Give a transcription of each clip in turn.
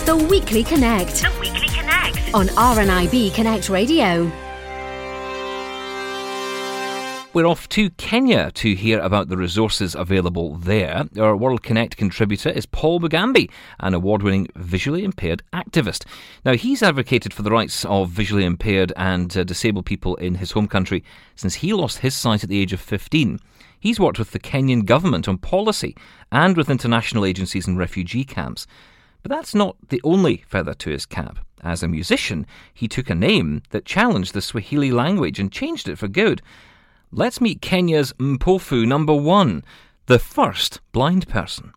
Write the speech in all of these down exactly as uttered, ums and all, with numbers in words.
The Weekly Connect. The Weekly Connect. On R N I B Connect Radio. We're off to Kenya to hear about the resources available there. Our World Connect contributor is Paul Mugambi, an award-winning visually impaired activist. Now, he's advocated for the rights of visually impaired and uh, disabled people in his home country since he lost his sight at the age of fifteen. He's worked with the Kenyan government on policy and with international agencies and refugee camps. But that's not the only feather to his cap. As a musician, he took a name that challenged the Swahili language and changed it for good. Let's meet Kenya's Mpofu number one, the first blind person.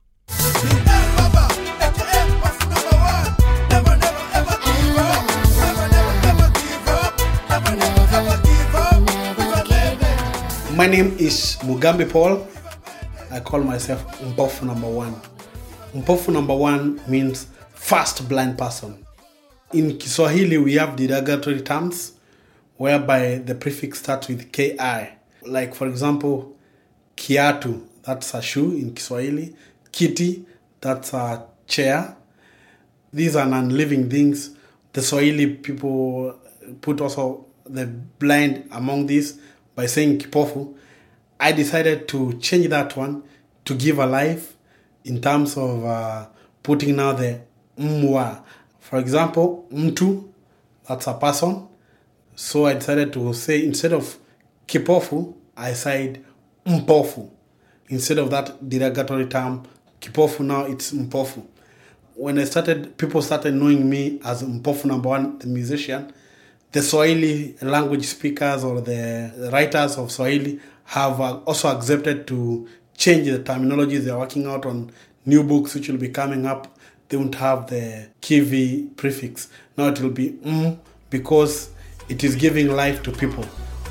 My name is Mugambi Paul. I call myself Mpofu number one. Mpofu number one means first blind person. In Kiswahili, we have derogatory terms whereby the prefix starts with K I. Like, for example, kiatu, that's a shoe in Kiswahili. Kiti, that's a chair. These are non-living things. The Swahili people put also the blind among these by saying kipofu. I decided to change that one to give a life in terms of uh, putting now the mwa. For example, mtu, that's a person. So I decided to say, instead of kipofu, I said mpofu. Instead of that derogatory term, kipofu, now it's mpofu. When I started, people started knowing me as Mpofu number one, the musician. The Swahili language speakers or the writers of Swahili have also accepted to change the terminology. They're working out on new books which will be coming up. They won't have the Kivi prefix. Now it will be M because it is giving life to people.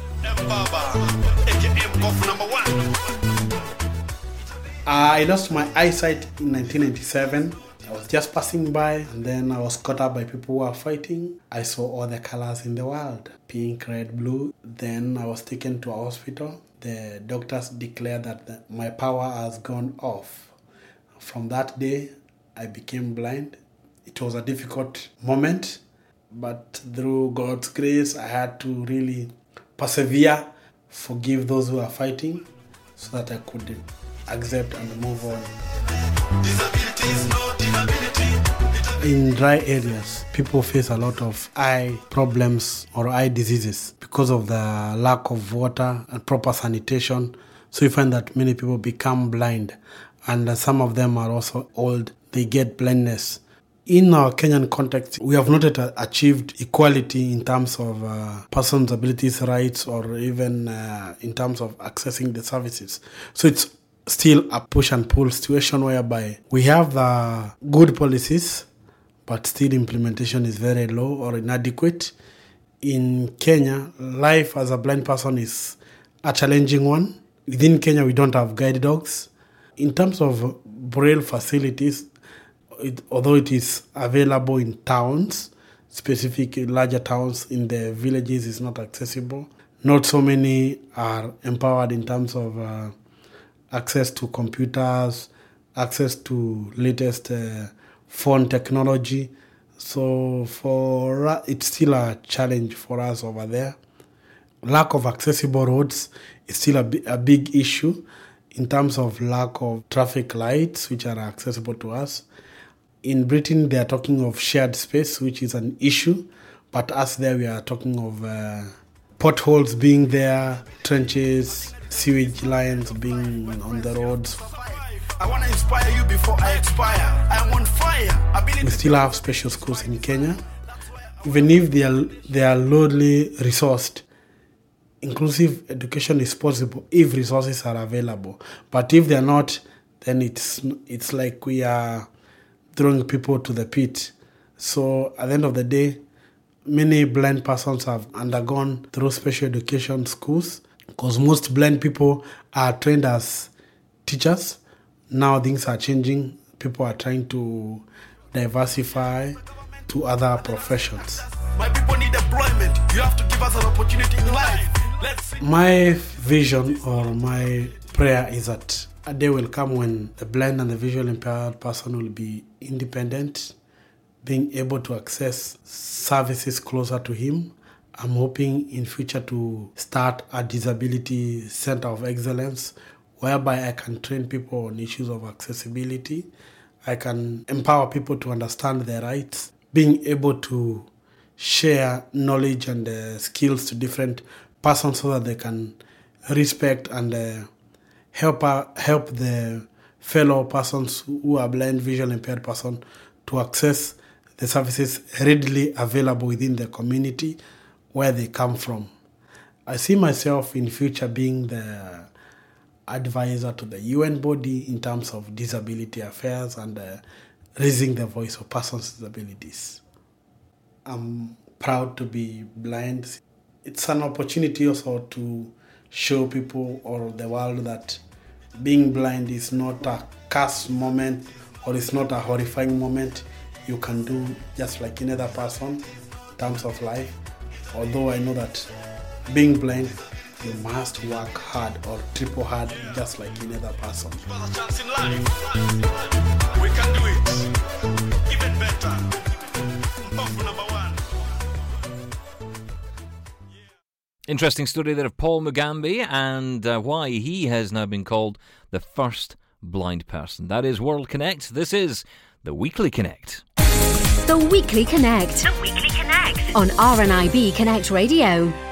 I lost my eyesight in nineteen ninety-seven. I was just passing by and then I was caught up by people who were fighting. I saw all the colors in the world, pink, red, blue. Then I was taken to a hospital. The doctors declared that the, my power has gone off. From that day, I became blind. It was a difficult moment, but through God's grace, I had to really persevere, forgive those who are fighting, so that I could accept and move on. In dry areas, people face a lot of eye problems or eye diseases because of the lack of water and proper sanitation. So you find that many people become blind, and some of them are also old. They get blindness. In our Kenyan context, we have not yet achieved equality in terms of uh, persons' abilities, rights, or even uh, in terms of accessing the services. So it's still a push and pull situation whereby we have uh, good policies, but still implementation is very low or inadequate. In Kenya, life as a blind person is a challenging one. Within Kenya, we don't have guide dogs. In terms of braille facilities, It, although it is available in towns, specific larger towns, in the villages is not accessible. Not so many are empowered in terms of uh, access to computers, access to latest uh, phone technology. So for uh, it's still a challenge for us over there. Lack of accessible roads is still a, b- a big issue in terms of lack of traffic lights which are accessible to us. In Britain, they are talking of shared space, which is an issue. But us there, we are talking of uh, potholes being there, trenches, sewage lines being on the roads. I want to inspire you before I expire. I want fire. We still have special schools in Kenya. Even if they are, they are lowly resourced, inclusive education is possible if resources are available. But if they are not, then it's it's like we are throwing people to the pit. So at the end of the day, many blind persons have undergone through special education schools because most blind people are trained as teachers. Now things are changing. People are trying to diversify to other professions. My people need employment. You have to give us an opportunity in life. Let's see. My vision or my prayer is that a day will come when the blind and the visually impaired person will be independent, being able to access services closer to him. I'm hoping in future to start a disability center of excellence whereby I can train people on issues of accessibility. I can empower people to understand their rights, being able to share knowledge and uh, skills to different persons so that they can respect and uh, help uh, help the fellow persons who are blind, visually impaired person to access the services readily available within the community where they come from. I see myself in future being the advisor to the U N body in terms of disability affairs and uh, raising the voice of persons with disabilities. I'm proud to be blind. It's an opportunity also to show people or the world that being blind is not a curse moment or it's not a horrifying moment. You can do just like any other person in terms of life. Although I know that being blind, you must work hard or triple hard just like any other person. Another chance in life. We can do it. Even better. Mbafu number one. Interesting story there of Paul Mugambi and uh, why he has now been called the first blind person. That is World Connect. This is the Weekly Connect. The Weekly Connect. The Weekly Connect. On R N I B Connect Radio.